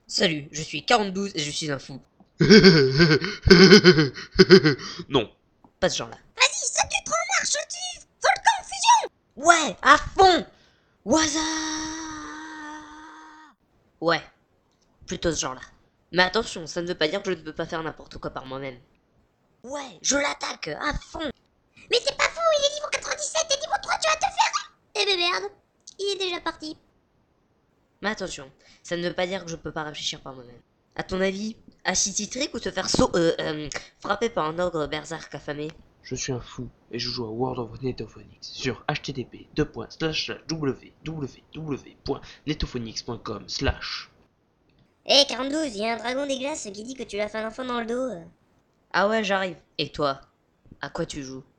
Salut, je suis 42 et je suis un fou. Non. Pas ce genre-là. Vas-y, saute du tronc, marche au-dessus. Volcan, fusion. Ouais, à fond. Waza. Ouais, plutôt ce genre-là. Mais attention, ça ne veut pas dire que je ne peux pas faire n'importe quoi par moi-même. Ouais, je l'attaque, à fond. Mais c'est pas fou, il est niveau 97 et niveau 3, tu vas te faire. Eh ben merde, il est déjà parti. Mais attention, ça ne veut pas dire que je peux pas réfléchir par moi-même. À ton avis, acide citrique ou se faire frapper par un ogre berserk affamé? Je suis un fou et je joue à World of Netophonics sur http://www.netophonics.com/. Eh 42, il y a un dragon des glaces qui dit que tu l'as fait un enfant dans le dos. Ah ouais, j'arrive. Et toi, à quoi tu joues?